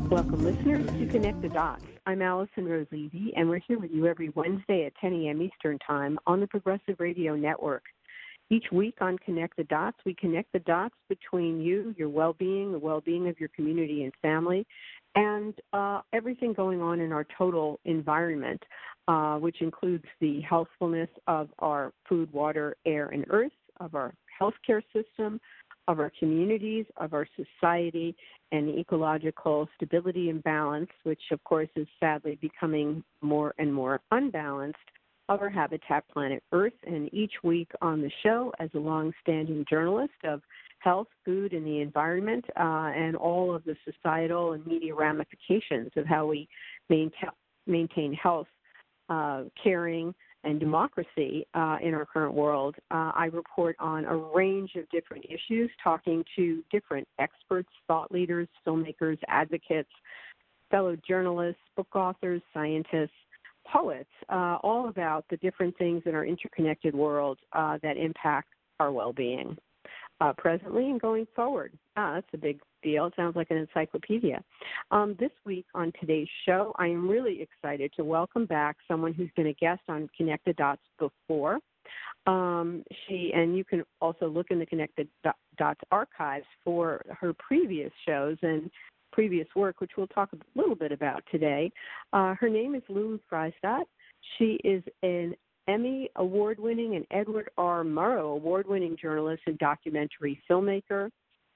Welcome, listeners, to Connect the Dots. I'm Allison Rose Levy, and we're here with you every Wednesday at 10 a.m. Eastern Time on the Progressive Radio Network. Each week on Connect the Dots, we connect the dots between you, your well-being, the well-being of your community and family, and everything going on in our total environment, which includes the healthfulness of our food, water, air, and earth, of our healthcare system, of our communities, of our society, and the ecological stability and balance, which, of course, is sadly becoming more and more unbalanced, of our habitat planet Earth. And each week on the show, as a long-standing journalist of health, food, and the environment, and all of the societal and media ramifications of how we maintain health, caring, and democracy in our current world, I report on a range of different issues, talking to different experts, thought leaders, filmmakers, advocates, fellow journalists, book authors, scientists, poets, all about the different things in our interconnected world that impact our well-being presently and going forward. That's a big deal. It sounds like an encyclopedia. This week on today's show, I am really excited to welcome back someone who's been a guest on Connect the Dots before. And you can also look in the Connect the Dots archives for her previous shows and previous work, which we'll talk a little bit about today. Her name is Lulu Freistad. She is an Emmy award-winning and Edward R. Murrow award-winning journalist and documentary filmmaker,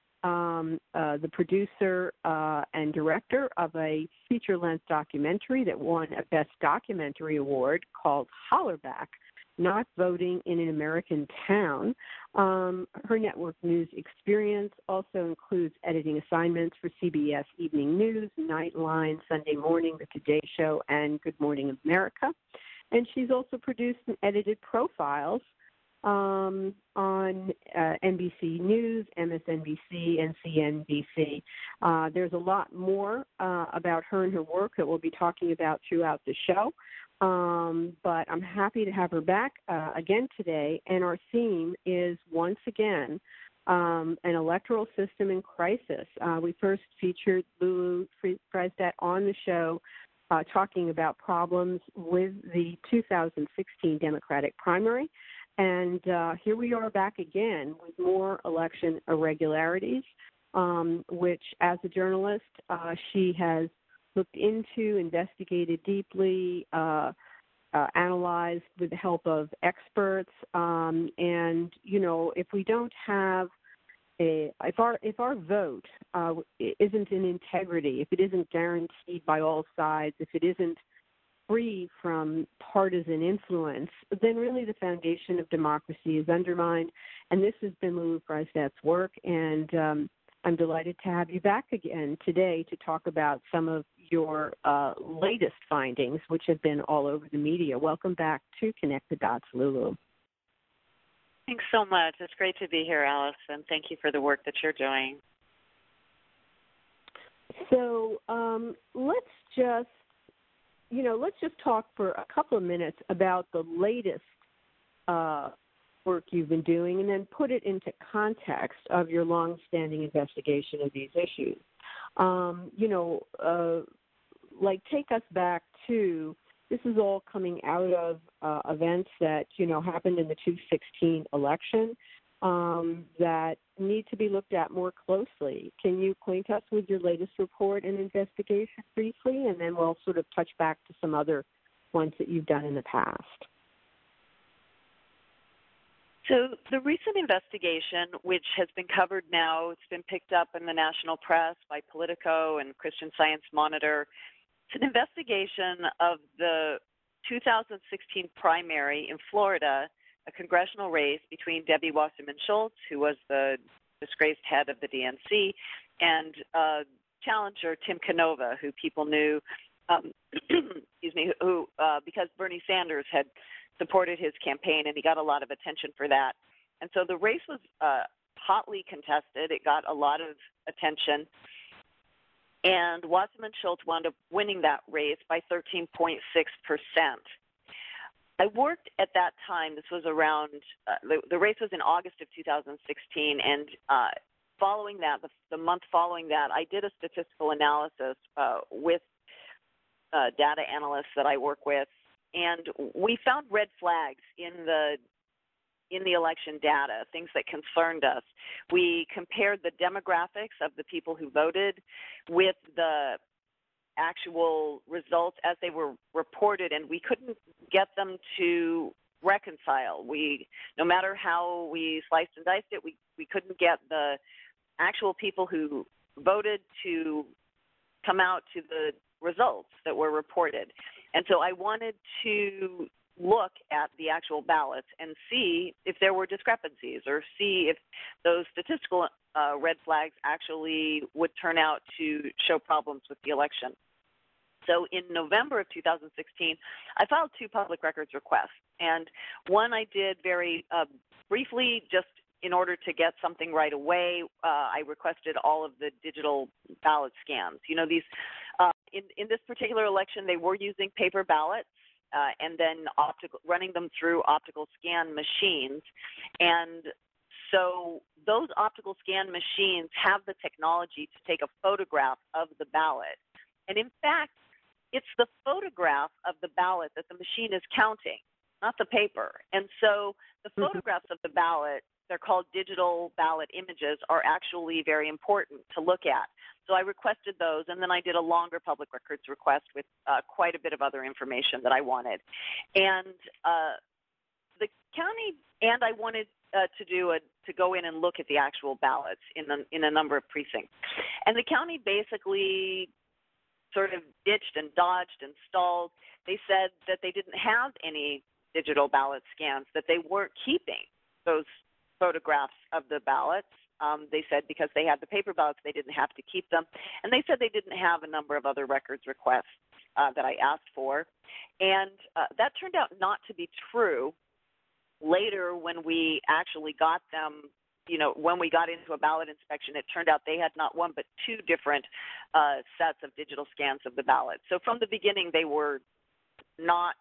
the producer and director of a feature-length documentary that won a Best Documentary Award called Hollerback, Not Voting in an American Town. Her network news experience also includes editing assignments for CBS Evening News, Nightline, Sunday Morning, The Today Show, and Good Morning America. And she's also produced and edited profiles on NBC News, MSNBC, and CNBC. There's a lot more about her and her work that we'll be talking about throughout the show. But I'm happy to have her back again today, and our theme is, once again, an electoral system in crisis. We first featured Lulu Freistad on the show talking about problems with the 2016 Democratic primary, and here we are back again with more election irregularities, which, as a journalist, she has looked into, investigated deeply, analyzed with the help of experts. And, you know, if we don't have if our vote isn't in integrity, if it isn't guaranteed by all sides, if it isn't free from partisan influence, then really the foundation of democracy is undermined. And this has been Lulu Freistad's work, and I'm delighted to have you back again today to talk about some of your latest findings, which have been all over the media. Welcome back to Connect the Dots, Lulu. Thanks so much. It's great to be here, Alice, and thank you for the work that you're doing. So let's just talk for a couple of minutes about the latest work you've been doing, and then put it into context of your long-standing investigation of these issues. Take us back to, this is all coming out of events that, happened in the 2016 election that need to be looked at more closely. Can you acquaint us with your latest report and investigation briefly, and then we'll sort of touch back to some other ones that you've done in the past? So the recent investigation, which has been covered now, it's been picked up in the national press by Politico and Christian Science Monitor. It's an investigation of the 2016 primary in Florida, a congressional race between Debbie Wasserman Schultz, who was the disgraced head of the DNC, and challenger Tim Canova, who people knew, because Bernie Sanders had supported his campaign, and he got a lot of attention for that. And so the race was hotly contested. It got a lot of attention. And Wasserman Schultz wound up winning that race by 13.6%. I worked at that time, this was around, the race was in August of 2016, and following that, the month following that, I did a statistical analysis with data analysts that I work with, and we found red flags in the election data, things that concerned us. We compared the demographics of the people who voted with the actual results as they were reported, and we couldn't get them to reconcile. No matter how we sliced and diced it, we couldn't get the actual people who voted to come out to the results that were reported. And so I wanted to look at the actual ballots and see if there were discrepancies, or see if those statistical red flags actually would turn out to show problems with the election. So in November of 2016, I filed 2 public records requests. And one I did very briefly, just in order to get something right away. I requested all of the digital ballot scans. You know, these in this particular election, they were using paper ballots and then running them through optical scan machines. And so those optical scan machines have the technology to take a photograph of the ballot. And in fact, it's the photograph of the ballot that the machine is counting, not the paper. And so the photographs of the ballot, they're called digital ballot images, are actually very important to look at. So I requested those, and then I did a longer public records request with quite a bit of other information that I wanted. And the county, and I wanted to go in and look at the actual ballots in a number of precincts. And the county basically sort of ditched and dodged and stalled. They said that they didn't have any digital ballot scans, that they weren't keeping those photographs of the ballots. They said because they had the paper ballots, they didn't have to keep them. And they said they didn't have a number of other records requests that I asked for. And that turned out not to be true. Later, when we actually got them, you know, when we got into a ballot inspection, it turned out they had not one but 2 different sets of digital scans of the ballot. So from the beginning, they were not,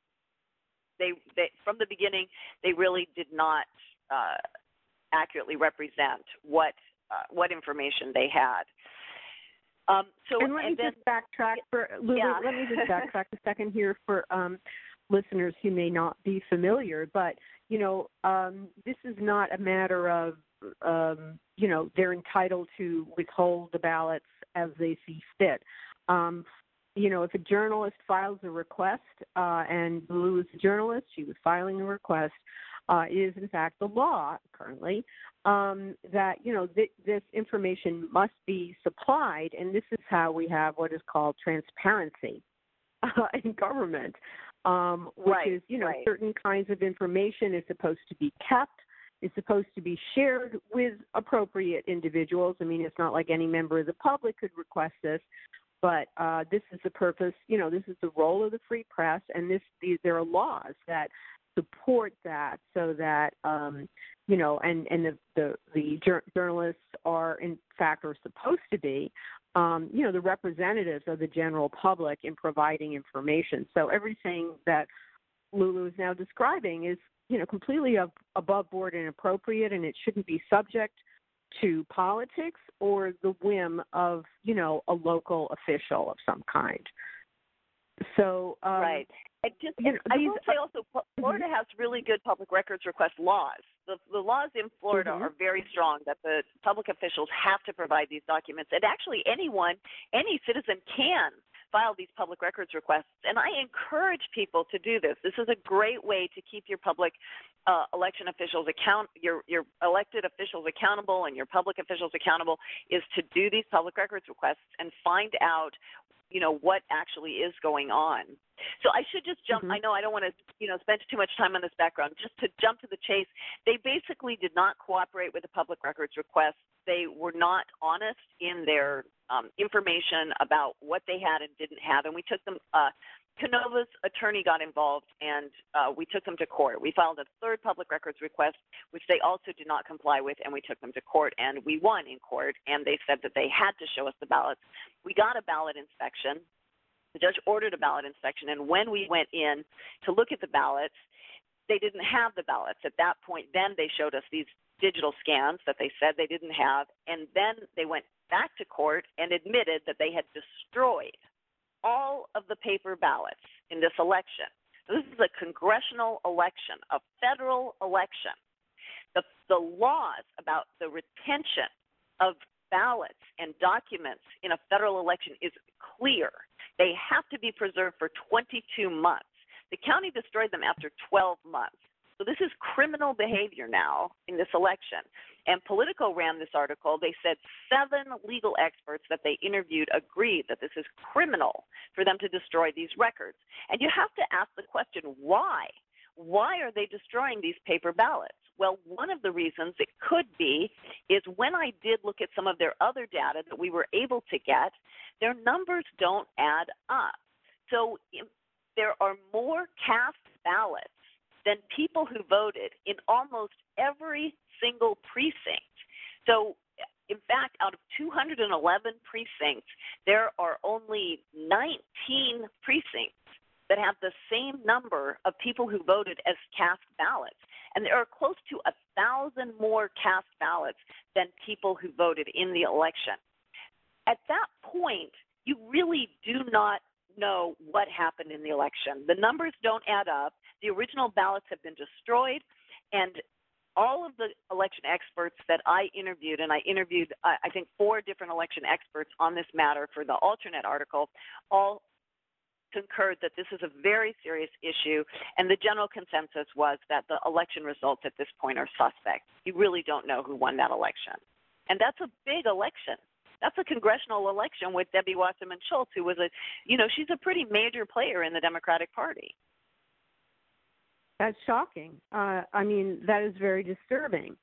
from the beginning, they really did not accurately represent what information they had. Let me just backtrack for Lulu. Yeah. Let me just backtrack a second here for listeners who may not be familiar. But you know, this is not a matter of you know, they're entitled to withhold the ballots as they see fit. You know, if a journalist files a request, and Lulu is a journalist, she was filing a request. Is in fact the law currently that, you know, this information must be supplied, and this is how we have what is called transparency in government, which is, you know, certain kinds of information is supposed to be kept, is supposed to be shared with appropriate individuals. I mean, it's not like any member of the public could request this, but this is the purpose, you know, this is the role of the free press, and there are laws that support that, so that you know, and the journalists are in fact are supposed to be you know, the representatives of the general public in providing information. So everything that Lulu is now describing is, you know, completely above board and inappropriate, and it shouldn't be subject to politics or the whim of, you know, a local official of some kind. So right. I will say also, Florida has really good public records request laws. The laws in Florida are very strong that the public officials have to provide these documents. And actually any citizen can file these public records requests. And I encourage people to do this. This is a great way to keep your public election officials your elected officials accountable, and your public officials accountable, is to do these public records requests and find out, you know, what actually is going on. So I should just jump. I know I don't want to, you know, spend too much time on this background. Just to jump to the chase, they basically did not cooperate with the public records request. They were not honest in their information about what they had and didn't have, and we took them. Canova's attorney got involved, and we took them to court. We filed a 3rd public records request, which they also did not comply with, and we took them to court, and we won in court, and they said that they had to show us the ballots. We got a ballot inspection. The judge ordered a ballot inspection, and when we went in to look at the ballots, they didn't have the ballots. At that point, then they showed us these digital scans that they said they didn't have, and then they went back to court and admitted that they had destroyed all of the paper ballots in this election. So this is a congressional election, a federal election. The laws about the retention of ballots and documents in a federal election is clear. They have to be preserved for 22 months. The county destroyed them after 12 months. So this is criminal behavior now in this election. And Politico ran this article. They said 7 legal experts that they interviewed agreed that this is criminal for them to destroy these records. And you have to ask the question, why? Why are they destroying these paper ballots? Well, one of the reasons it could be is when I did look at some of their other data that we were able to get, their numbers don't add up. So there are more cast ballots than people who voted in almost every single precinct. So, in fact, out of 211 precincts, there are only 19 precincts that have the same number of people who voted as cast ballots. And there are close to 1,000 more cast ballots than people who voted in the election. At that point, you really do not know what happened in the election. The numbers don't add up. The original ballots have been destroyed, and all of the election experts that I interviewed, and I interviewed, I think, 4 different election experts on this matter for the alternate article, all concurred that this is a very serious issue, and the general consensus was that the election results at this point are suspect. You really don't know who won that election. And that's a big election. That's a congressional election with Debbie Wasserman Schultz, who was she's a pretty major player in the Democratic Party. That's shocking. That is very disturbing.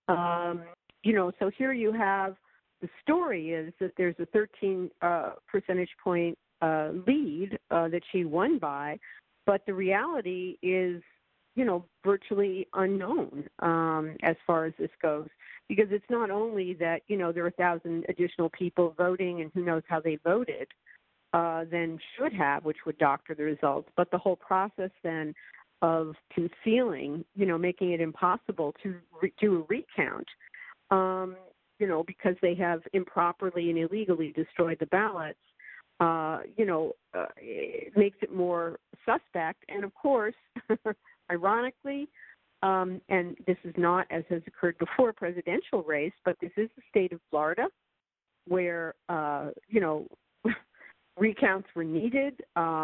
So here you have the story is that there's a 13 percentage point lead that she won by, but the reality is, virtually unknown as far as this goes, because it's not only that, there are 1,000 additional people voting and who knows how they voted than should have, which would doctor the results, but the whole process then of concealing, making it impossible to do a recount, because they have improperly and illegally destroyed the ballots, it makes it more suspect. And of course, ironically, and this is not, as has occurred before, a presidential race, but this is the state of Florida where, recounts were needed,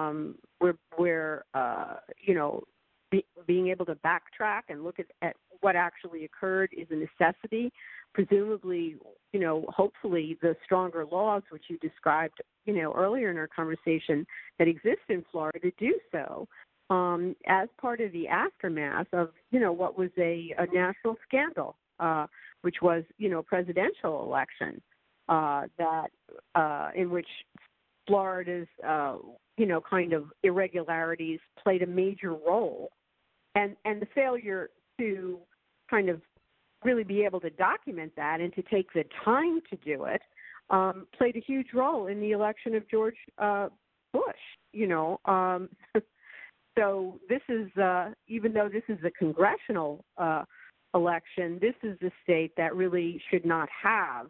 being able to backtrack and look at what actually occurred is a necessity. Presumably, hopefully the stronger laws, which you described, earlier in our conversation, that exist in Florida do so as part of the aftermath of, what was a national scandal, which was, presidential election in which Florida's, kind of irregularities played a major role. And the failure to kind of really be able to document that and to take the time to do it played a huge role in the election of George Bush, So this is, even though this is a congressional election, this is a state that really should not have,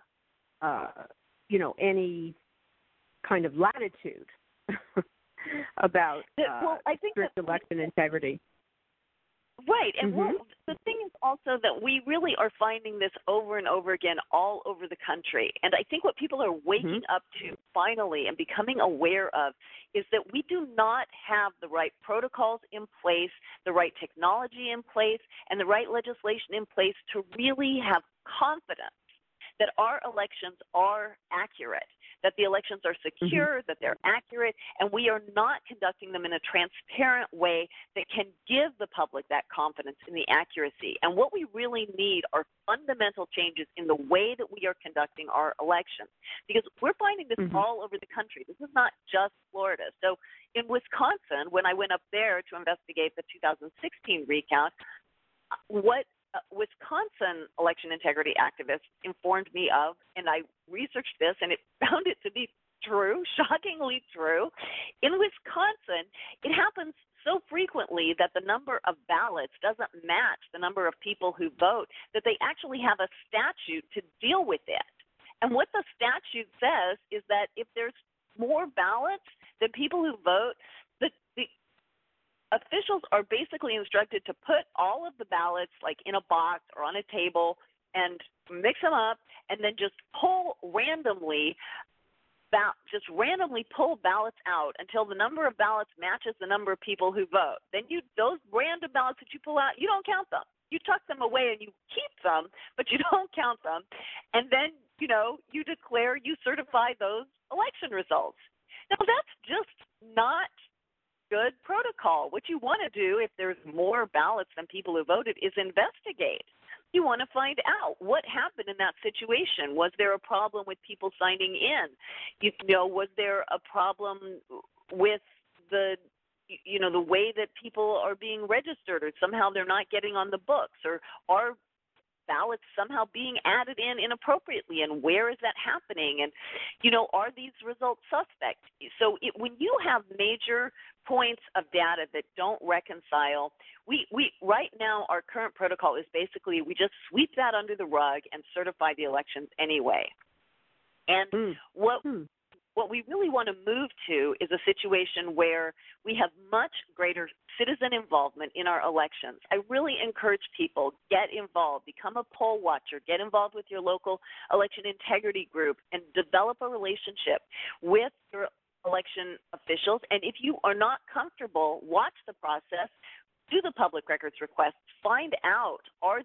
any kind of latitude about strict election integrity. Right. And the thing is also that we really are finding this over and over again all over the country. And I think what people are waking up to finally and becoming aware of is that we do not have the right protocols in place, the right technology in place, and the right legislation in place to really have confidence that our elections are accurate, that the elections are secure, that they're accurate, and we are not conducting them in a transparent way that can give the public that confidence in the accuracy. And what we really need are fundamental changes in the way that we are conducting our elections, because we're finding this all over the country. This is not just Florida. So in Wisconsin, when I went up there to investigate the 2016 recount, what Wisconsin election integrity activists informed me of, and I researched this, and it found it to be true, shockingly true. In Wisconsin, it happens so frequently that the number of ballots doesn't match the number of people who vote that they actually have a statute to deal with it. And what the statute says is that if there's more ballots than people who vote, the officials are basically instructed to put all of the ballots like in a box or on a table and mix them up and then just pull randomly pull ballots out until the number of ballots matches the number of people who vote. Then those random ballots that you pull out, you don't count them. You tuck them away and you keep them, but you don't count them. And then, you certify those election results. Now, that's just not good protocol. What you want to do if there's more ballots than people who voted is investigate. You want to find out what happened in that situation. Was there a problem with people signing in? Was there a problem with the way that people are being registered, or somehow they're not getting on the books, or are ballots somehow being added in inappropriately, and where is that happening? And, are these results suspect? So when you have major points of data that don't reconcile, we right now our current protocol is basically we just sweep that under the rug and certify the elections anyway. And what we really want to move to is a situation where we have much greater citizen involvement in our elections. I really encourage people, get involved, become a poll watcher, get involved with your local election integrity group, and develop a relationship with your election officials. And if you are not comfortable, watch the process, do the public records requests, find out,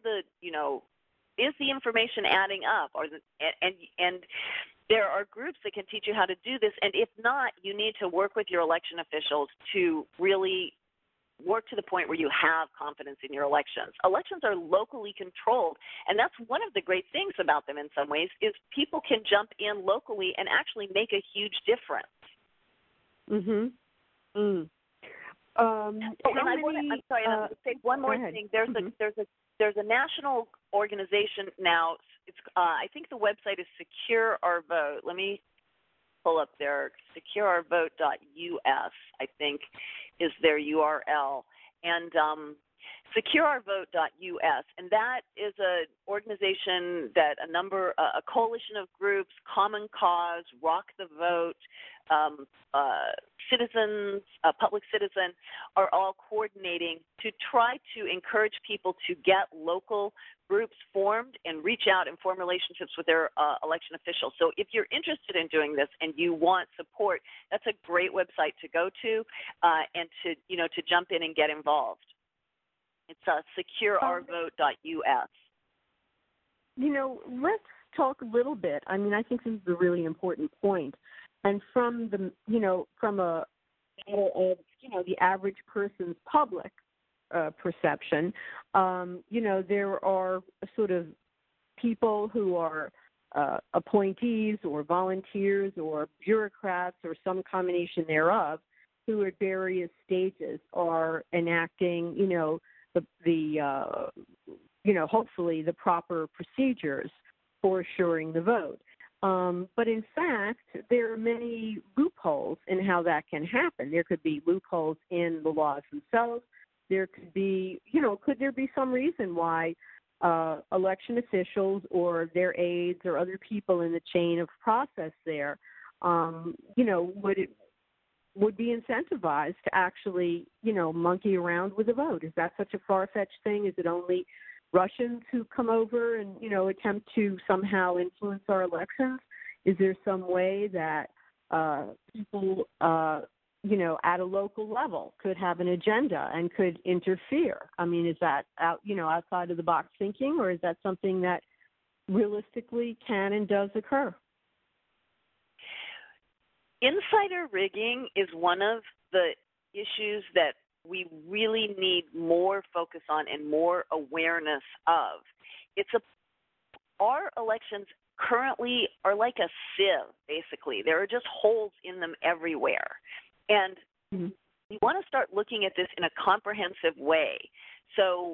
is the information adding up? And there are groups that can teach you how to do this, and if not, you need to work with your election officials to really work to the point where you have confidence in your elections. Elections are locally controlled, and that's one of the great things about them in some ways is people can jump in locally and actually make a huge difference. Mhm. I'm sorry, I'm going to say one more thing. There's a national organization now. It's I think the website is Secure Our Vote. Let me pull up there. SecureOurVote.us, I think, is their URL. And SecureOurVote.us, and that is an organization that a coalition of groups, Common Cause, Rock the Vote, Citizens, Public Citizen, are all coordinating to try to encourage people to get local groups formed and reach out and form relationships with their election officials. So if you're interested in doing this and you want support, that's a great website to go to and to jump in and get involved. It's SecureOurVote.us. Let's talk a little bit. I mean, I think this is a really important point. And from the average person's public perception, there are sort of people who are appointees or volunteers or bureaucrats or some combination thereof who at various stages are enacting, hopefully the proper procedures for assuring the vote. But in fact, there are many loopholes in how that can happen. There could be loopholes in the laws themselves. There could be, could there be some reason why election officials or their aides or other people in the chain of process there, would be incentivized to actually, monkey around with the vote? Is that such a far-fetched thing? Is it only Russians who come over and, attempt to somehow influence our elections? Is there some way that people, at a local level could have an agenda and could interfere? I mean, is that outside of the box thinking, or is that something that realistically can and does occur? Insider rigging is one of the issues that we really need more focus on and more awareness of. Our elections currently are like a sieve, basically. There are just holes in them everywhere. And we want to start looking at this in a comprehensive way so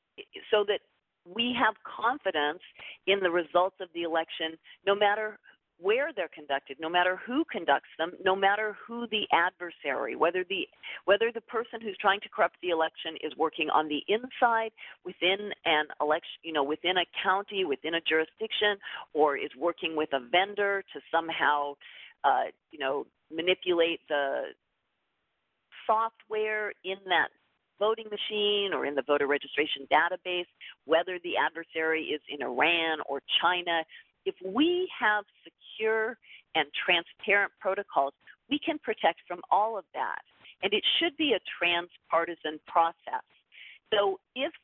that we have confidence in the results of the election, no matter where they're conducted, no matter who conducts them, no matter who the adversary, whether the person who's trying to corrupt the election is working on the inside within an election, within a county, within a jurisdiction, or is working with a vendor to somehow, manipulate the software in that voting machine or in the voter registration database, whether the adversary is in Iran or China. If we have secure and transparent protocols, we can protect from all of that. And it should be a transpartisan process. So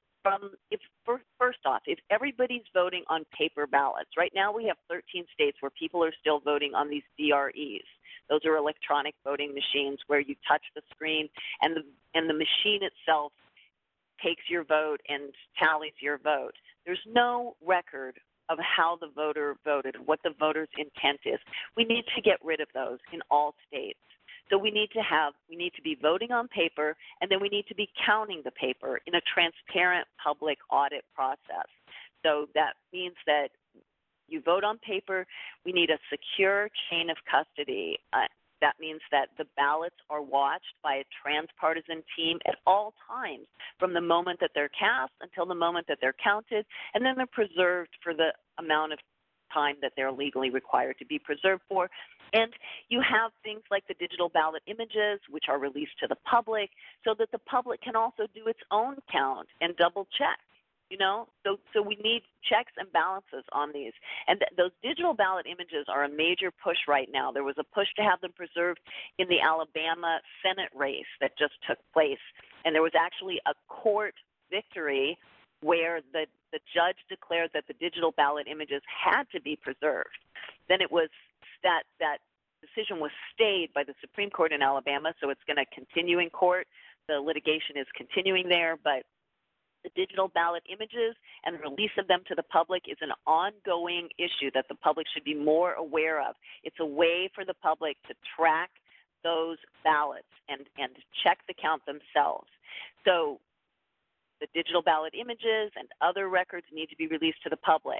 first off, if everybody's voting on paper ballots, right now we have 13 states where people are still voting on these DREs. Those are electronic voting machines where you touch the screen and the machine itself takes your vote and tallies your vote. There's no record of how the voter voted, what the voter's intent is. We need to get rid of those in all states. So we need to be voting on paper, and then we need to be counting the paper in a transparent public audit process. So that means that you vote on paper. We need a secure chain of custody. That means that the ballots are watched by a transpartisan team at all times, from the moment that they're cast until the moment that they're counted, and then they're preserved for the amount of time that they're legally required to be preserved for. And you have things like the digital ballot images, which are released to the public, so that the public can also do its own count and double check. So we need checks and balances on these. And those digital ballot images are a major push right now. There was a push to have them preserved in the Alabama Senate race that just took place. And there was actually a court victory where the judge declared that the digital ballot images had to be preserved. Then it was that decision was stayed by the Supreme Court in Alabama, so it's going to continue in court. The litigation is continuing there, but the digital ballot images and the release of them to the public is an ongoing issue that the public should be more aware of. It's a way for the public to track those ballots and check the count themselves. So the digital ballot images and other records need to be released to the public.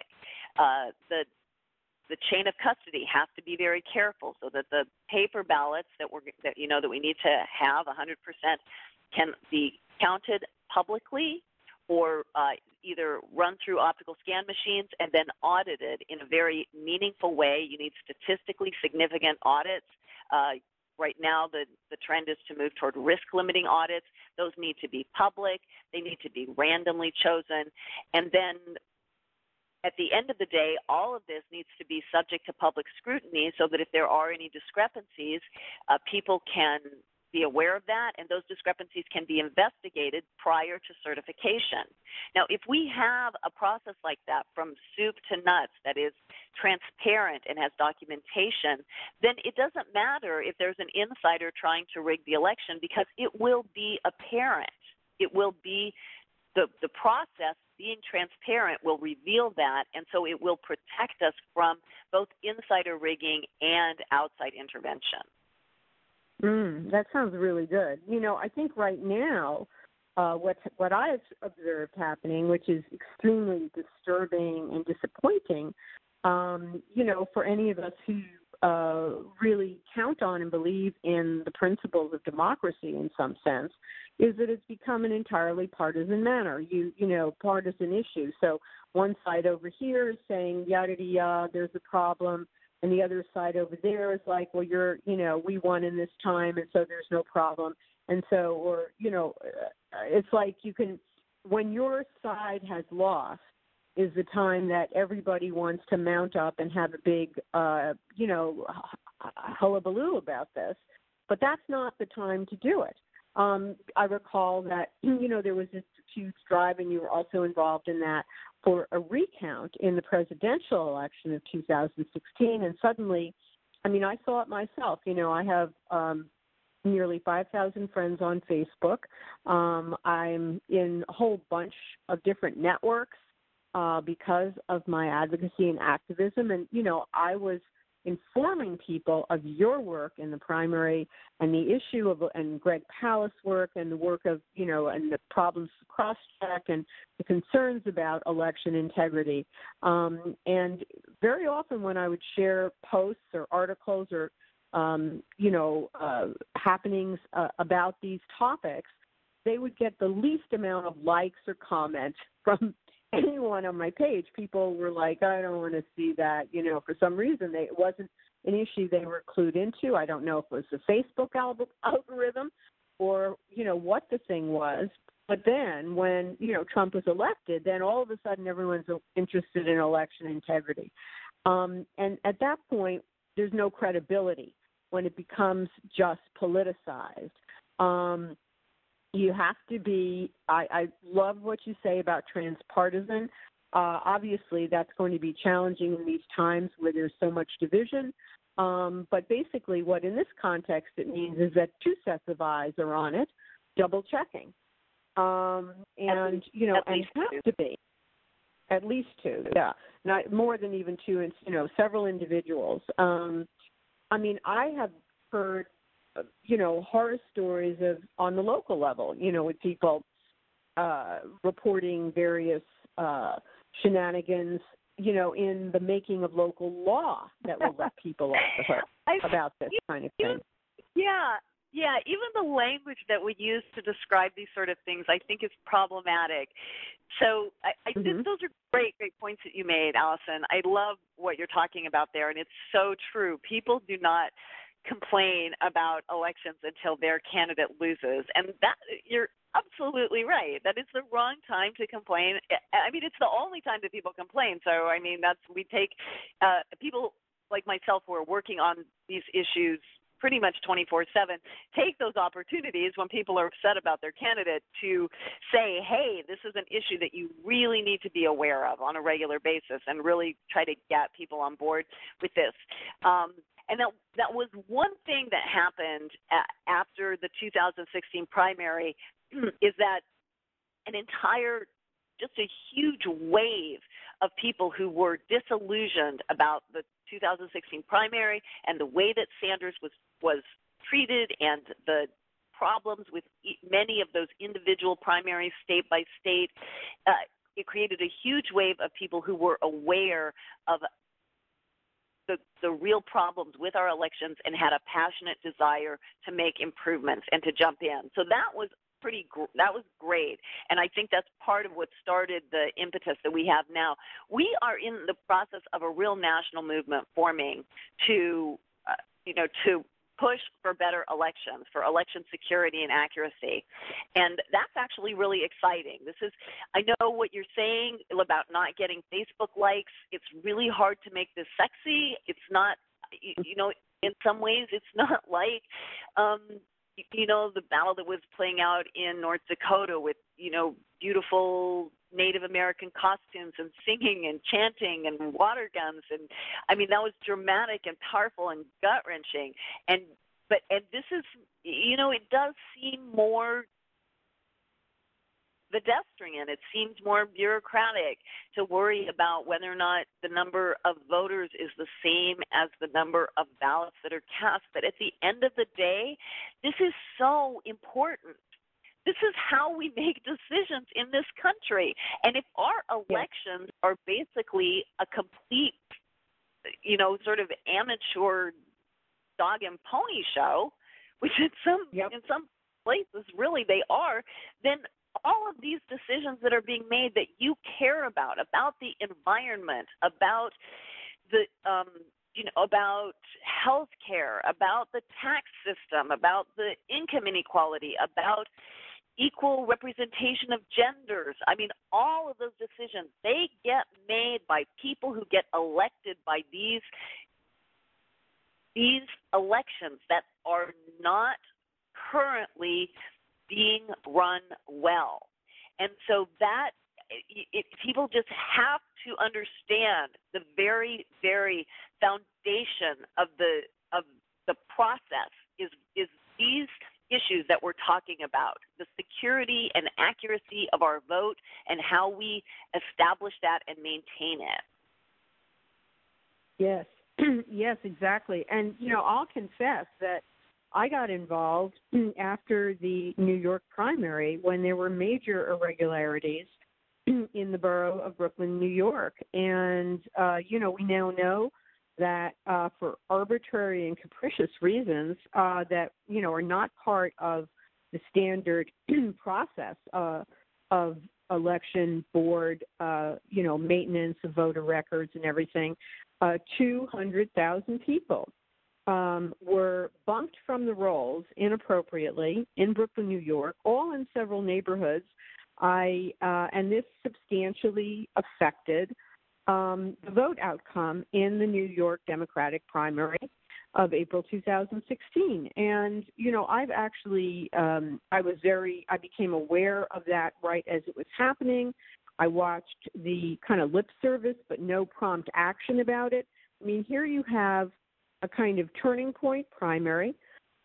The chain of custody has to be very careful so that the paper ballots that we need to have 100% can be counted publicly, or either run through optical scan machines and then audited in a very meaningful way. You need statistically significant audits. Right now, the trend is to move toward risk-limiting audits. Those need to be public. They need to be randomly chosen. And then at the end of the day, all of this needs to be subject to public scrutiny so that if there are any discrepancies, people can be aware of that, and those discrepancies can be investigated prior to certification. Now, if we have a process like that from soup to nuts that is transparent and has documentation, then it doesn't matter if there's an insider trying to rig the election, because it will be apparent. It will be the process being transparent will reveal that, and so it will protect us from both insider rigging and outside intervention. That sounds really good. I think right now what I've observed happening, which is extremely disturbing and disappointing, for any of us who really count on and believe in the principles of democracy in some sense, is that it's become an entirely partisan manner, partisan issue. So one side over here is saying, yada, yada, yada, there's a problem. And the other side over there is like, well, we won in this time, and so there's no problem. And so, it's like when your side has lost is the time that everybody wants to mount up and have a big, hullabaloo about this. But that's not the time to do it. I recall that, there was this huge drive, and you were also involved in that, for a recount in the presidential election of 2016. And suddenly, I saw it myself. I have nearly 5,000 friends on Facebook. I'm in a whole bunch of different networks because of my advocacy and activism. And, I was informing people of your work in the primary and the issue of, and Greg Pallas' work and the work of, and the problems of cross-check and the concerns about election integrity. And very often when I would share posts or articles or happenings about these topics, they would get the least amount of likes or comments from anyone on my page. People were like, I don't want to see that. For some reason, it wasn't an issue they were clued into. I don't know if it was the Facebook algorithm or, what the thing was. But then when, Trump was elected, then all of a sudden everyone's interested in election integrity. And at that point, there's no credibility when it becomes just politicized. You have to be, I love what you say about transpartisan. Obviously, that's going to be challenging in these times where there's so much division. But basically what in this context it means is that two sets of eyes are on it, double checking. And have to be. At least two, yeah. Not more than even two, several individuals. I have heard, horror stories on the local level, with people reporting various shenanigans, in the making of local law that will let people off the hook about this kind of thing. Yeah, even the language that we use to describe these sort of things, I think, is problematic. So I think those are great points that you made, Allison. I love what you're talking about there, and it's so true. People do not complain about elections until their candidate loses, and that you're absolutely right. That is the wrong time to complain. I mean, it's the only time that people complain. So, we take people like myself who are working on these issues pretty much 24/7, take those opportunities when people are upset about their candidate to say, hey, this is an issue that you really need to be aware of on a regular basis, and really try to get people on board with this. And that was one thing that happened after the 2016 primary, is that just a huge wave of people who were disillusioned about the 2016 primary and the way that Sanders was treated, and the problems with many of those individual primaries state by state. It created a huge wave of people who were aware of the real problems with our elections and had a passionate desire to make improvements and to jump in. So that was great, and I think that's part of what started the impetus that we have now. We are in the process of a real national movement forming to push for better elections, for election security and accuracy, and that's actually really exciting. I know what you're saying about not getting Facebook likes. It's really hard to make this sexy. It's not, in some ways, it's not like the battle that was playing out in North Dakota with, beautiful Native American costumes and singing and chanting and water guns. And that was dramatic and powerful and gut-wrenching. And this is, it does seem more pedestrian. It seems more bureaucratic to worry about whether or not the number of voters is the same as the number of ballots that are cast. But at the end of the day, this is so important. This is how we make decisions in this country. And if our elections are basically a complete, sort of amateur dog and pony show, which in some places really they are, then all of these decisions that are being made that you care about the environment, about the about health care, about the tax system, about the income inequality, about equal representation of genders. All of those decisions, they get made by people who get elected by these elections that are not currently being run well. And so that people just have to understand the very, very foundation of the process is these issues that we're talking about, the security and accuracy of our vote and how we establish that and maintain it. Yes. Yes, exactly. And, I'll confess that I got involved after the New York primary when there were major irregularities in the borough of Brooklyn, New York. And, we now know that for arbitrary and capricious reasons that, are not part of the standard process of election board, maintenance of voter records and everything, 200,000 people were bumped from the rolls inappropriately in Brooklyn, New York, all in several neighborhoods. And this substantially affected the vote outcome in the New York Democratic primary of April 2016. And, I've actually, I became aware of that right as it was happening. I watched the kind of lip service, but no prompt action about it. I mean, here you have a kind of turning point primary,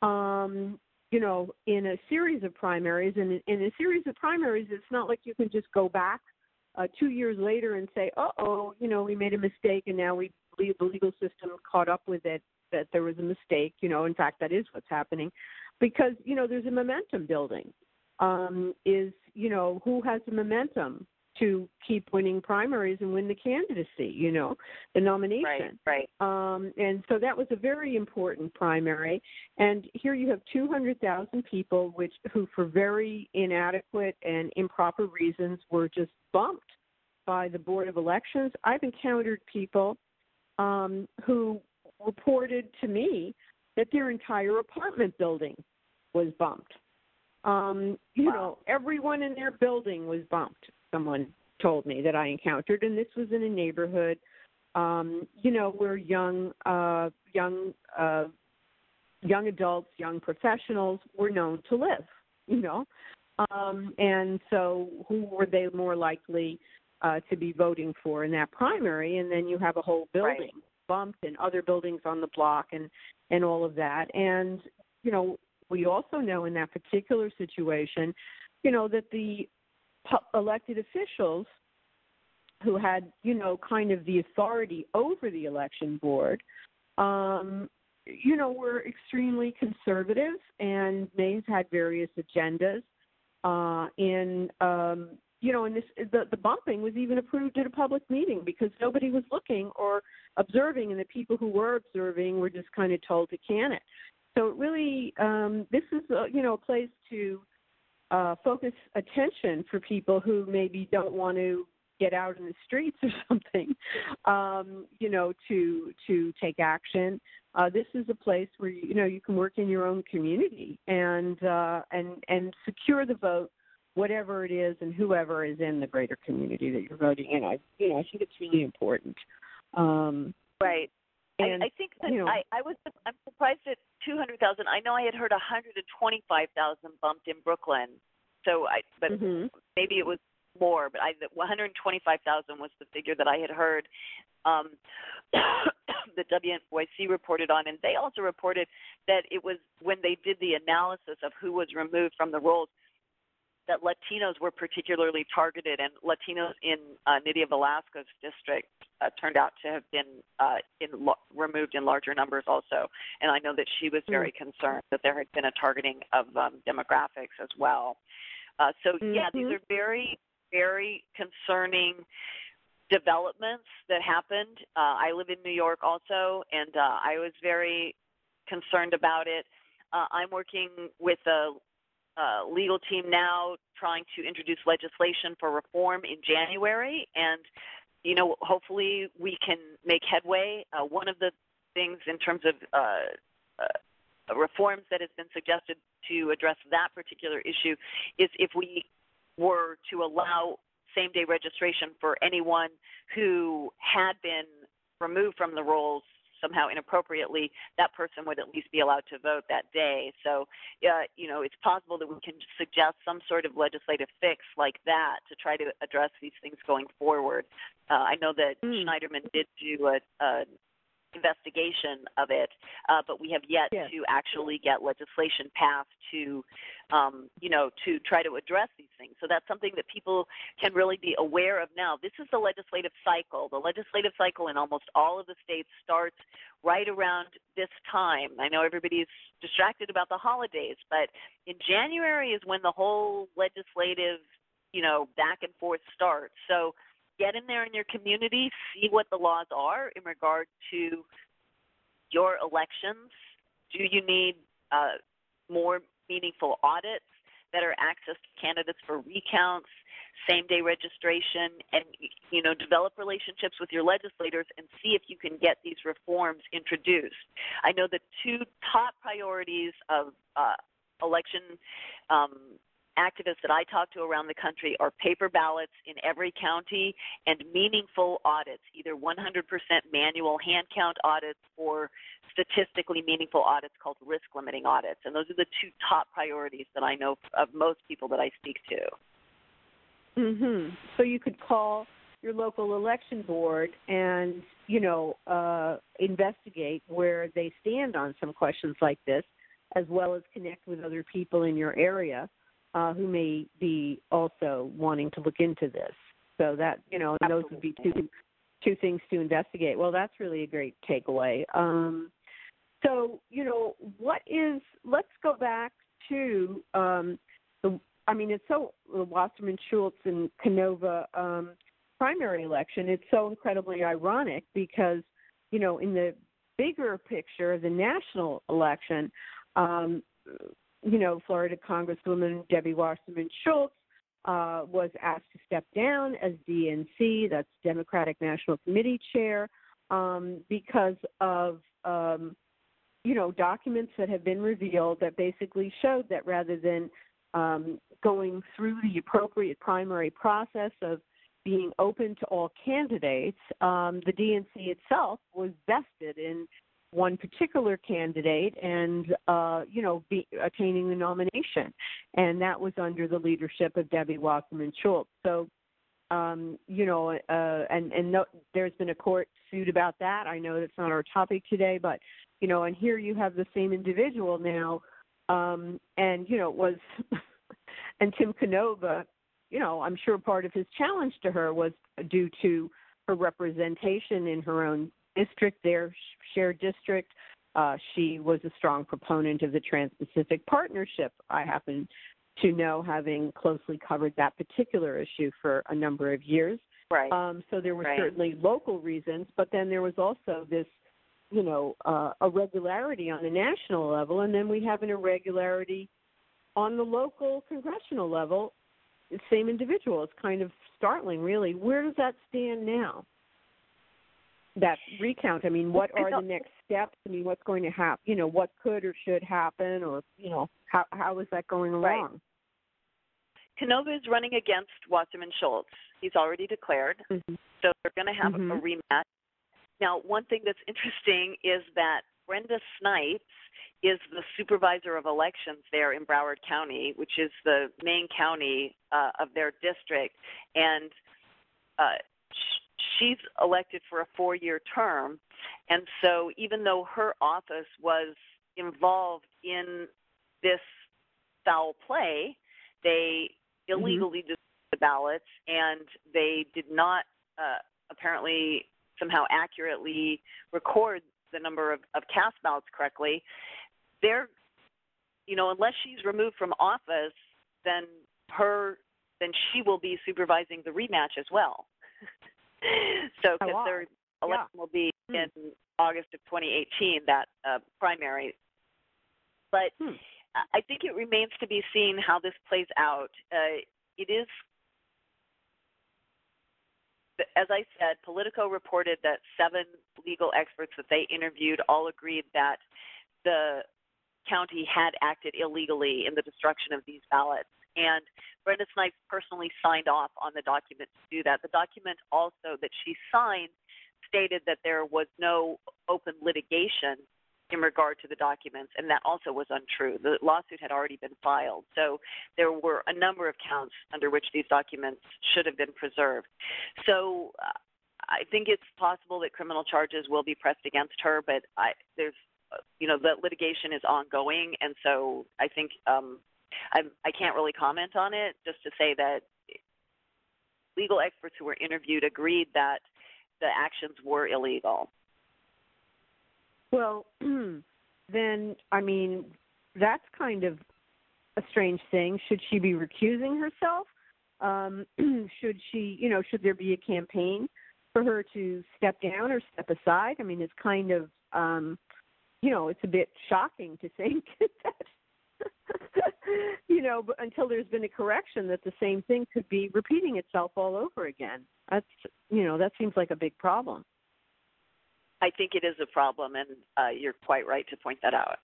in a series of primaries. And in a series of primaries, it's not like you can just go back 2 years later and say, we made a mistake and now the legal system caught up with it, that there was a mistake. In fact, that is what's happening because, there's a momentum building. Who has the momentum to keep winning primaries and win the candidacy, the nomination. Right. And so that was a very important primary. And here you have 200,000 people who for very inadequate and improper reasons were just bumped by the Board of Elections. I've encountered people who reported to me that their entire apartment building was bumped. Everyone in their building was bumped. Someone told me that I encountered, and this was in a neighborhood, where young adults, young professionals were known to live. And so who were they more likely to be voting for in that primary? And then you have a whole building bumped and other buildings on the block and all of that. And we also know in that particular situation, that the elected officials who had, kind of the authority over the election board, were extremely conservative and may have had various agendas and the bumping was even approved at a public meeting because nobody was looking or observing, and the people who were observing were just kind of told to can it. So it really, this is, a place to focus attention for people who maybe don't want to get out in the streets or something, to take action. This is a place where, you can work in your own community and secure the vote, whatever it is and whoever is in the greater community that you're voting in. I think it's really important. Right. And, I think that I'm surprised at 200,000. I know I had heard 125,000 bumped in Brooklyn. So maybe it was more, but 125,000 was the figure that I had heard that WNYC reported on, and they also reported that it was when they did the analysis of who was removed from the rolls that Latinos were particularly targeted, and Latinos in Nydia Velasquez's district turned out to have been removed in larger numbers also. And I know that she was very concerned that there had been a targeting of demographics as well. These are very, very concerning developments that happened. I live in New York also, and I was very concerned about it. I'm working with a legal team now trying to introduce legislation for reform in January, and hopefully we can make headway. One of the things in terms of reforms that has been suggested to address that particular issue is if we were to allow same-day registration for anyone who had been removed from the rolls somehow inappropriately, that person would at least be allowed to vote that day. So, it's possible that we can suggest some sort of legislative fix like that to try to address these things going forward. I know that Schneiderman did do an investigation of it, but we have yet to actually get legislation passed to try to address these things. So that's something that people can really be aware of now. This is the legislative cycle. The legislative cycle in almost all of the states starts right around this time. I know everybody's distracted about the holidays, but in January is when the whole legislative back and forth start. So get in there in your community, see what the laws are in regard to your elections. Do you need more meaningful audits, better access to candidates for recounts, same-day registration, and develop relationships with your legislators and see if you can get these reforms introduced. I know the two top priorities of election activists that I talk to around the country are paper ballots in every county and meaningful audits, either 100% manual hand count audits or statistically meaningful audits called risk limiting audits. And those are the two top priorities that I know of most people that I speak to. Mm-hmm. So you could call your local election board and, investigate where they stand on some questions like this, as well as connect with other people in your area who may be also wanting to look into this. So that, those would be two things to investigate. Well, that's really a great takeaway. Let's go back to the Wasserman Schultz and Canova primary election. It's so incredibly ironic because, in the bigger picture, the national election, Florida Congresswoman Debbie Wasserman Schultz was asked to step down as DNC, that's Democratic National Committee chair, because of documents that have been revealed that basically showed that rather than going through the appropriate primary process of being open to all candidates, the DNC itself was vested in one particular candidate and, attaining the nomination. And that was under the leadership of Debbie Wasserman Schultz. So, there's been a court suit about that. I know that's not our topic today, but, and here you have the same individual now, it was, and Tim Canova, I'm sure part of his challenge to her was due to her representation in her own district, their shared district. She was a strong proponent of the Trans-Pacific Partnership. I happen to know, having closely covered that particular issue for a number of years. Right. So there were certainly local reasons, but then there was also this, irregularity on the national level, and then we have an irregularity on the local congressional level. The same individual. It's kind of startling, really. Where does that stand now? That recount. What are the next steps? What's going to happen? What could or should happen, or how is that going along? Right. Canova is running against Wasserman Schultz. He's already declared, so they're going to have a rematch. Now, one thing that's interesting is that Brenda Snipes is the supervisor of elections there in Broward County, which is the main county of their district, and she's elected for a 4-year term. And so even though her office was involved in this foul play, they illegally disputed the ballots, and they did not apparently somehow accurately record the number of cast ballots correctly. They're, unless she's removed from office, then she will be supervising the rematch as well. So, because their election will be in August of 2018, that primary. But I think it remains to be seen how this plays out. It is, as I said, Politico reported that 7 legal experts that they interviewed all agreed that the county had acted illegally in the destruction of these ballots. And Brenda Snipes personally signed off on the document to do that. The document also that she signed stated that there was no open litigation in regard to the documents, and that also was untrue. The lawsuit had already been filed. So there were a number of counts under which these documents should have been preserved. So I think it's possible that criminal charges will be pressed against her, but the litigation is ongoing, and so I think I can't really comment on it, just to say that legal experts who were interviewed agreed that the actions were illegal. Well, then, that's kind of a strange thing. Should she be recusing herself should there be a campaign for her to step down or step aside? I mean, it's kind of, it's a bit shocking to think that, but until there's been a correction, that the same thing could be repeating itself all over again. That seems like a big problem. I think it is a problem, and you're quite right to point that out.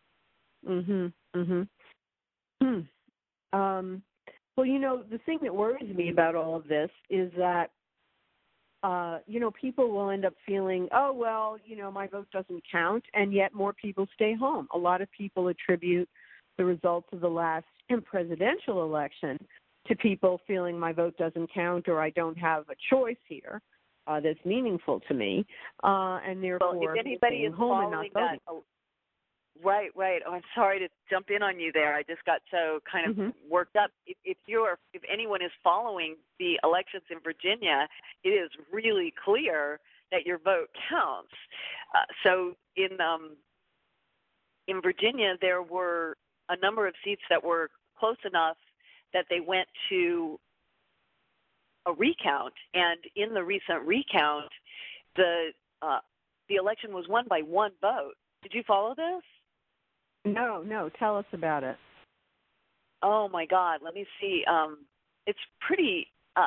Well, the thing that worries me about all of this is that, people will end up feeling, oh, well, my vote doesn't count, and yet more people stay home. A lot of people attribute the results of the last presidential election to people feeling my vote doesn't count or I don't have a choice here that's meaningful to me, and therefore if anybody is home and not voting. Right. Oh, I'm sorry to jump in on you there. I just got so kind of worked up. If anyone is following the elections in Virginia, it is really clear that your vote counts. So in Virginia, there were a number of seats that were close enough that they went to a recount, and in the recent recount, the election was won by one vote. Did you follow this? No. Tell us about it. Oh my God! Let me see. It's pretty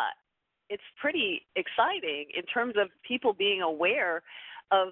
exciting in terms of people being aware of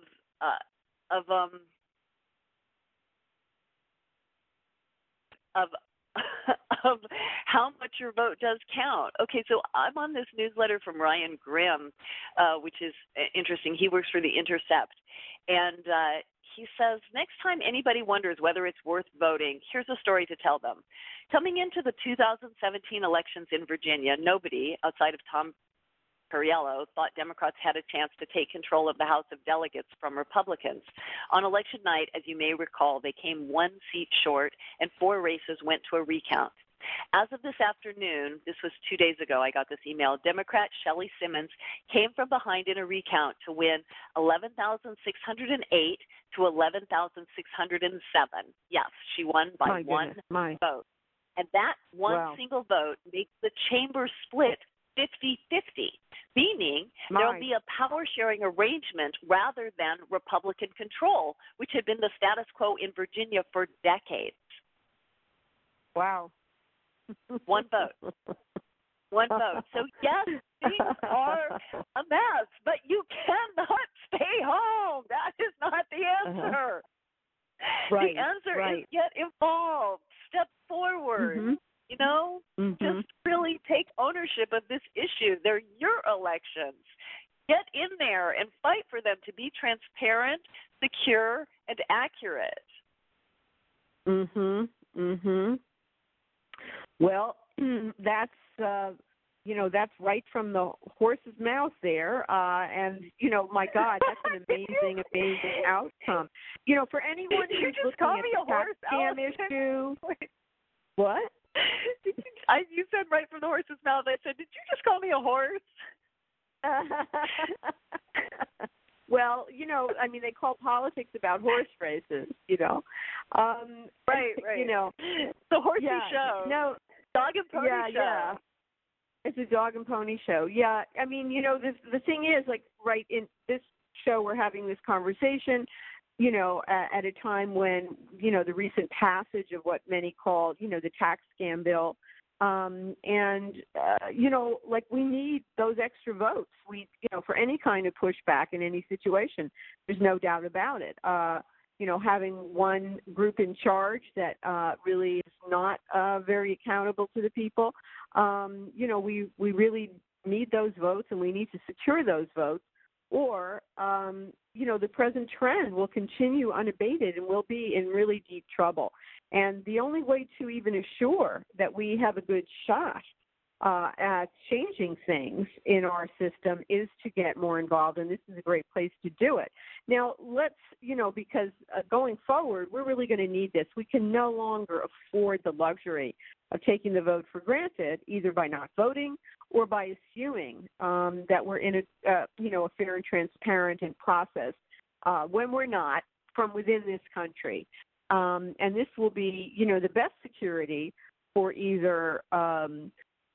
how much your vote does count. Okay, so I'm on this newsletter from Ryan Grimm, which is interesting. He works for The Intercept, and he says, next time anybody wonders whether it's worth voting, here's a story to tell them. Coming into the 2017 elections in Virginia, nobody outside of Tom Perriello thought Democrats had a chance to take control of the House of Delegates from Republicans. On election night, as you may recall, they came one seat short and 4 races went to a recount. As of this afternoon, this was 2 days ago, I got this email, Democrat Shelley Simmons came from behind in a recount to win 11,608 to 11,607. Yes, she won by one vote. And that one single vote makes the chamber split 50-50, meaning there will be a power-sharing arrangement rather than Republican control, which had been the status quo in Virginia for decades. Wow. One vote. One vote. So, yes, things are a mess, but you cannot stay home. That is not the answer. Right. The answer is get involved, step forward, just really take ownership of this issue. They're your elections. Get in there and fight for them to be transparent, secure, and accurate. Well, that's that's right from the horse's mouth there, and my God, that's an amazing outcome. For anyone who's looking at the tax scam issue, what? You said right from the horse's mouth. I said, did you just call me a horse? Well, they call politics about horse races, Right. The horsey show. No, dog and pony show. Yeah. It's a dog and pony show. Yeah. The thing is, right in this show, we're having this conversation, at a time when, the recent passage of what many call, the tax scam bill. We need those extra votes. For any kind of pushback in any situation, there's no doubt about it. Having one group in charge that really is not very accountable to the people, we really need those votes, and we need to secure those votes, or the present trend will continue unabated, and we'll be in really deep trouble. And the only way to even assure that we have a good shot at changing things in our system is to get more involved, and this is a great place to do it. Now, let's, because going forward, we're really going to need this. We can no longer afford the luxury of taking the vote for granted, either by not voting or by assuming that we're in a fair and transparent process when we're not from within this country. And this will be, the best security for either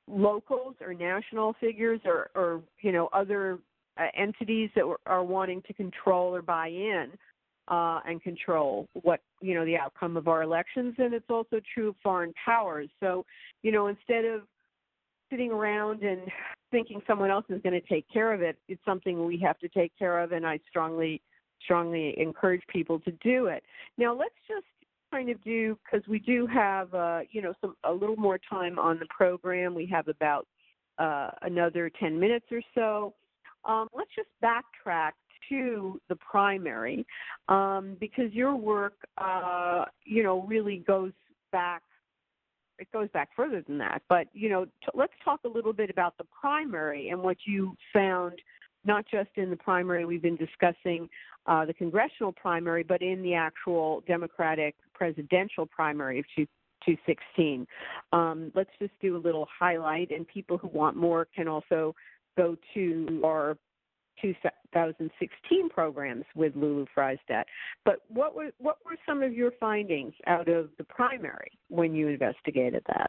locals or national figures or other entities that are wanting to control or buy in and control what, the outcome of our elections. And it's also true of foreign powers. So, instead of sitting around and thinking someone else is going to take care of it, it's something we have to take care of, and I strongly encourage people to do it. Now, let's just kind of do, because we do have, a little more time on the program. We have about another 10 minutes or so. Let's just backtrack to the primary, because your work, really goes back. It goes back further than that. But, let's talk a little bit about the primary and what you found, not just in the primary we've been discussing, the congressional primary, but in the actual Democratic presidential primary of 2016. Let's just do a little highlight, and people who want more can also go to our 2016 programs with Lulu Freistat. But what were some of your findings out of the primary when you investigated that?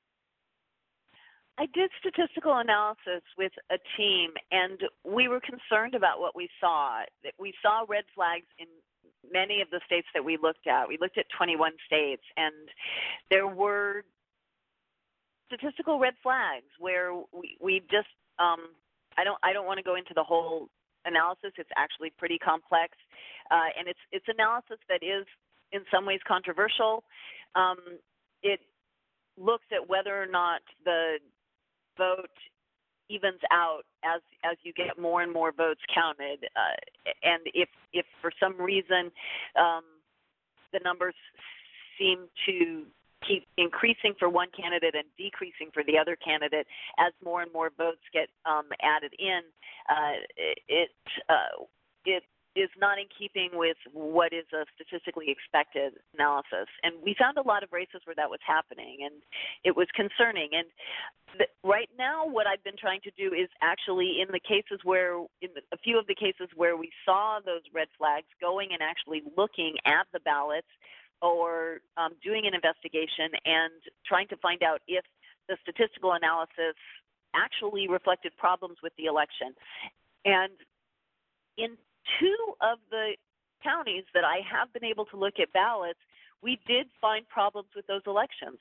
I did statistical analysis with a team, and we were concerned about what we saw. We saw red flags in many of the states that we looked at. We looked at 21 states, and there were statistical red flags where we just I don't want to go into the whole analysis. It's actually pretty complex, and it's analysis that is in some ways controversial. It looks at whether or not the vote evens out as you get more and more votes counted, and if for some reason the numbers seem to keep increasing for one candidate and decreasing for the other candidate as more and more votes get added in, it is not in keeping with what is a statistically expected analysis. And we found a lot of races where that was happening, and it was concerning. And right now what I've been trying to do is actually in a few of the cases where we saw those red flags, going and actually looking at the ballots or doing an investigation and trying to find out if the statistical analysis actually reflected problems with the election. And in two of the counties that I have been able to look at ballots, we did find problems with those elections.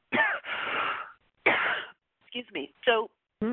Excuse me. So,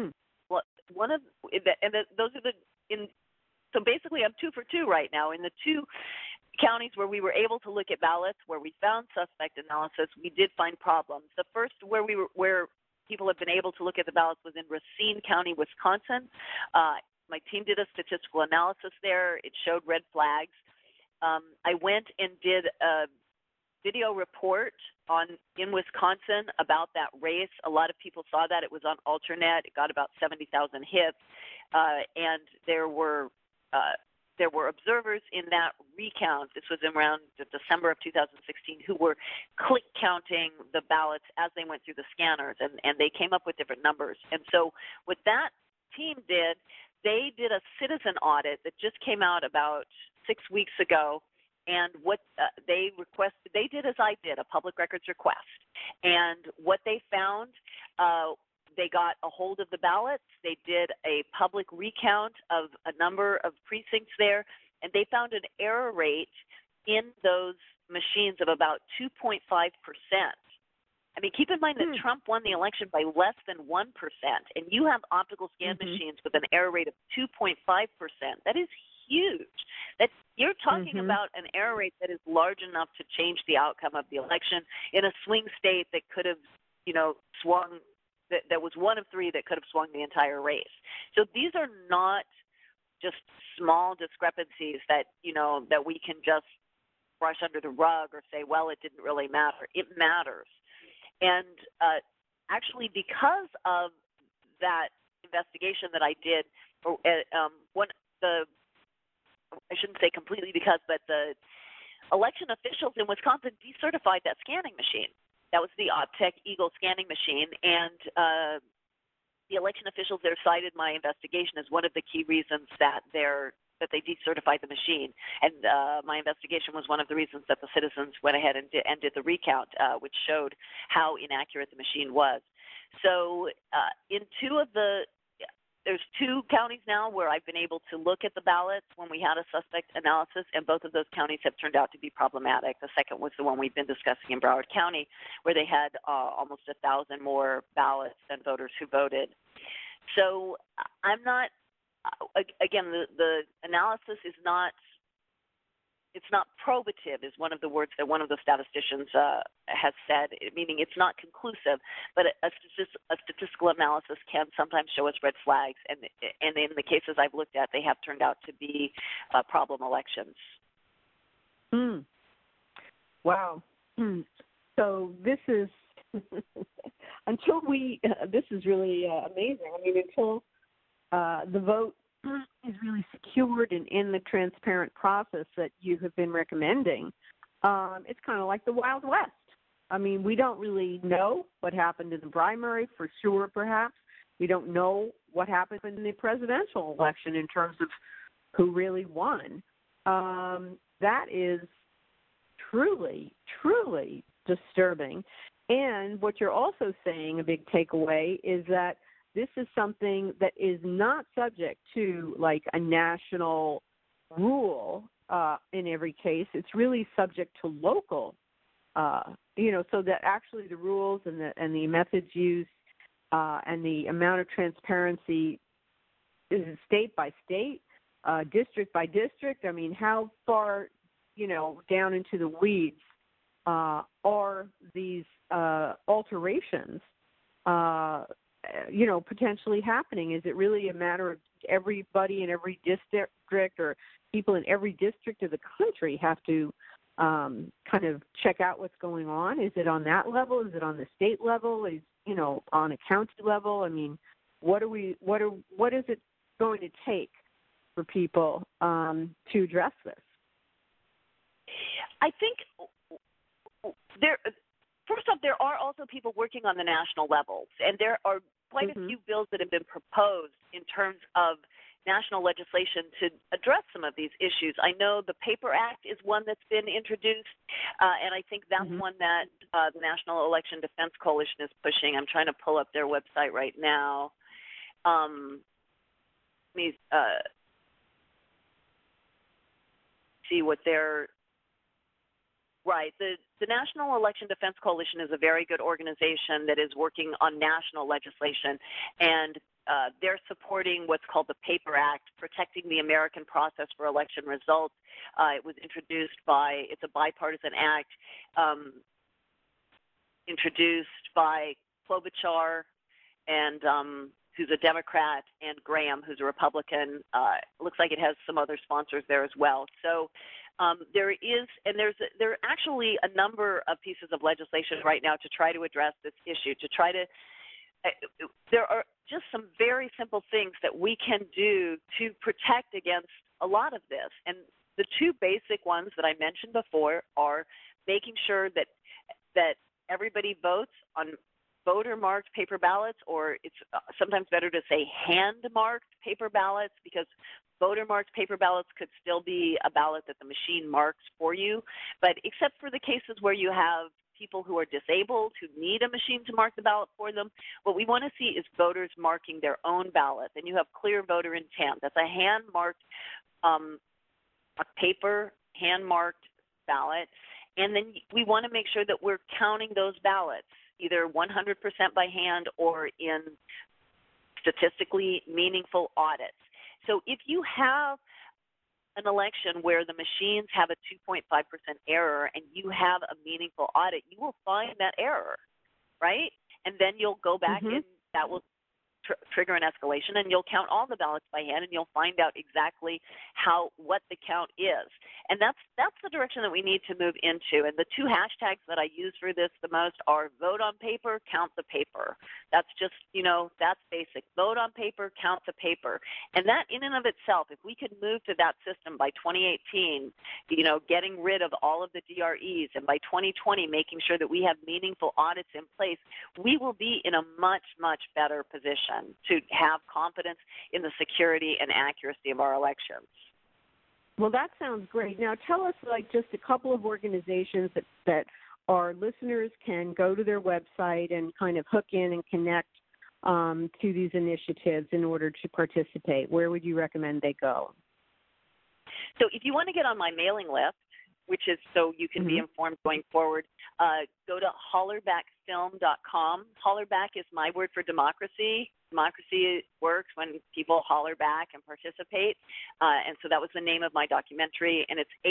so basically I'm 2 for 2 right now. In the two counties where we were able to look at ballots, where we found suspect analysis, we did find problems. The first where people have been able to look at the ballots was in Racine County, Wisconsin. My team did a statistical analysis there. It showed red flags. I went and did a video report in Wisconsin about that race. A lot of people saw that. It was on Alternet. It got about 70,000 hits, and there were observers in that recount. This was around December of 2016, who were click counting the ballots as they went through the scanners, and they came up with different numbers. And so what that team did, they did a citizen audit that just came out about 6 weeks ago, and what they requested, they did as I did, a public records request. And what they found, they got a hold of the ballots. They did a public recount of a number of precincts there, and they found an error rate in those machines of about 2.5%. I mean, keep in mind that Trump won the election by less than 1%, and you have optical scan machines with an error rate of 2.5%. That is huge. You're talking about an error rate that is large enough to change the outcome of the election in a swing state that could have, swung. That was one of three that could have swung the entire race. So these are not just small discrepancies that that we can just brush under the rug or say, well, it didn't really matter. It matters. And actually, because of that investigation that I did, I shouldn't say completely because, but the election officials in Wisconsin decertified that scanning machine. That was the Optech Eagle scanning machine, and the election officials there cited my investigation as one of the key reasons that they decertified the machine. And my investigation was one of the reasons that the citizens went ahead and did the recount, which showed how inaccurate the machine was. So there's two counties now where I've been able to look at the ballots when we had a suspect analysis, and both of those counties have turned out to be problematic. The second was the one we've been discussing in Broward County, where they had almost 1,000 more ballots than voters who voted. So I'm not, again, the analysis is not, it's not probative is one of the words that one of the statisticians has said, meaning it's not conclusive, but a statistical analysis can sometimes show us red flags, and in the cases I've looked at, they have turned out to be problem elections. Wow. So this is, this is really amazing. I mean, until the vote is really secured and in the transparent process that you have been recommending, it's kind of like the Wild West. I mean, we don't really know what happened in the primary for sure, perhaps. We don't know what happened in the presidential election in terms of who really won. That is truly, truly disturbing. And what you're also saying, a big takeaway, is that this is something that is not subject to like a national rule in every case. It's really subject to local, so that actually the rules and the methods used and the amount of transparency is state by state, district by district. I mean, how far, down into the weeds are these alterations potentially happening? Is it really a matter of everybody in every district or people in every district of the country have to kind of check out what's going on? Is it on that level? Is it on the state level? Is, on a county level? I mean, what is it going to take for people to address this? I think first off, there are also people working on the national levels, and there are quite a few bills that have been proposed in terms of national legislation to address some of these issues. I know the PAPER Act is one that's been introduced, and I think that's one that the National Election Defense Coalition is pushing. I'm trying to pull up their website right now. Let me see what they're... Right. The National Election Defense Coalition is a very good organization that is working on national legislation, and they're supporting what's called the PAPER Act, Protecting the American Process for Election Results. It was introduced it's a bipartisan act introduced by Klobuchar and who's a Democrat, and Graham, who's a Republican. It looks like it has some other sponsors there as well. So there are actually a number of pieces of legislation right now to try to address this issue, there are just some very simple things that we can do to protect against a lot of this. And the two basic ones that I mentioned before are making sure that everybody votes on voter-marked paper ballots, or it's sometimes better to say hand-marked paper ballots, because voter-marked paper ballots could still be a ballot that the machine marks for you. But except for the cases where you have people who are disabled, who need a machine to mark the ballot for them, what we want to see is voters marking their own ballot. And you have clear voter intent. That's a hand-marked, a paper hand-marked ballot. And then we want to make sure that we're counting those ballots, either 100% by hand or in statistically meaningful audits. So if you have an election where the machines have a 2.5% error and you have a meaningful audit, you will find that error, right? And then you'll go back and that will trigger an escalation, and you'll count all the ballots by hand, and you'll find out exactly what the count is. And that's the direction that we need to move into. And the two hashtags that I use for this the most are vote on paper, count the paper. That's just, that's basic. Vote on paper, count the paper. And that in and of itself, if we could move to that system by 2018, getting rid of all of the DREs, and by 2020 making sure that we have meaningful audits in place, we will be in a much, much better position to have confidence in the security and accuracy of our elections. Well, that sounds great. Now, tell us, just a couple of organizations that our listeners can go to their website and kind of hook in and connect to these initiatives in order to participate? Where would you recommend they go? So if you want to get on my mailing list, which is so you can be informed going forward, go to hollerbackfilm.com. Hollerback is my word for democracy. Democracy works when people holler back and participate. And so that was the name of my documentary, and it's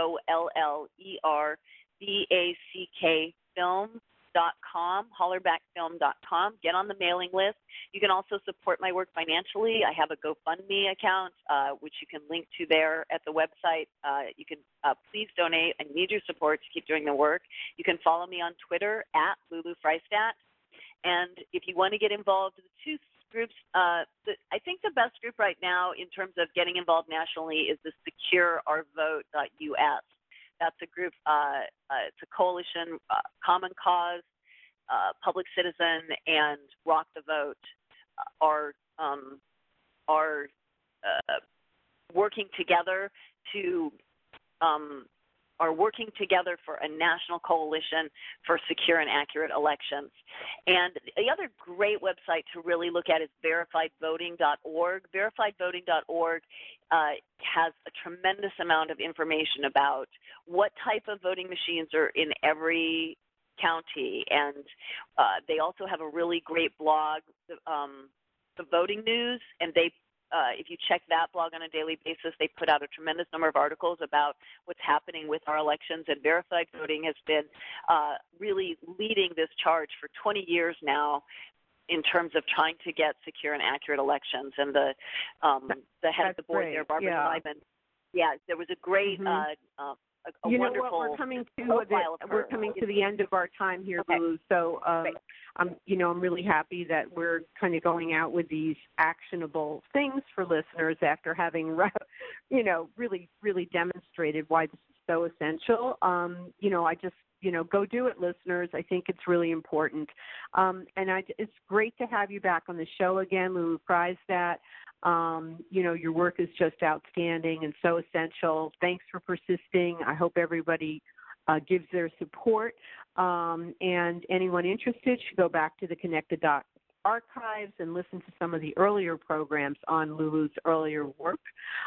HOLLERBACK film.com, hollerbackfilm.com. Get on the mailing list. You can also support my work financially. I have a GoFundMe account, which you can link to there at the website. You can please donate. I need your support to keep doing the work. You can follow me on Twitter at Lulu Freistadt. And if you want to get involved, the two groups, I think the best group right now in terms of getting involved nationally is the SecureOurVote.us. That's a group, it's a coalition, Common Cause, Public Citizen, and Rock the Vote are working together for a national coalition for secure and accurate elections. And the other great website to really look at is verifiedvoting.org. Verifiedvoting.org has a tremendous amount of information about what type of voting machines are in every county. And they also have a really great blog, the Voting News, and they if you check that blog on a daily basis, they put out a tremendous number of articles about what's happening with our elections. And Verified Voting has been really leading this charge for 20 years now in terms of trying to get secure and accurate elections. And the head of the board there, Barbara Simon, there was a great a you know wonderful what, we're coming to the end of our time here, Lulu. So I'm really happy that we're kind of going out with these actionable things for listeners after having really demonstrated why this is so essential. I just go do it, listeners. I think it's really important. It's great to have you back on the show again, Lulu Freistadt. Your work is just outstanding and so essential. Thanks for persisting. I hope everybody gives their support. And anyone interested should go back to the Connect the Dots archives and listen to some of the earlier programs on Lulu's earlier work.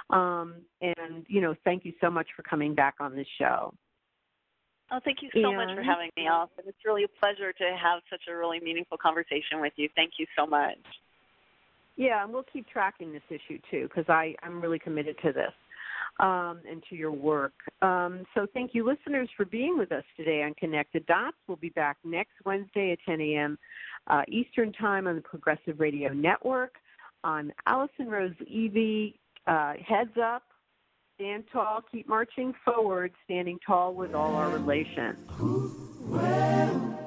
Thank you so much for coming back on the show. Oh, thank you so much for having me on. It's really a pleasure to have such a really meaningful conversation with you. Thank you so much. Yeah, and we'll keep tracking this issue, too, because I'm really committed to this and to your work. So thank you, listeners, for being with us today on Connect the Dots. We'll be back next Wednesday at 10 a.m. Eastern Time on the Progressive Radio Network. I'm Allison Rose Levy. Heads up, stand tall, keep marching forward, standing tall with all our relations.